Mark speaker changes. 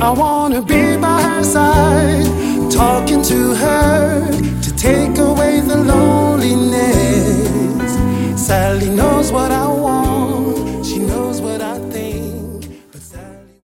Speaker 1: I wanna be by her side, talking to her to take away the loneliness.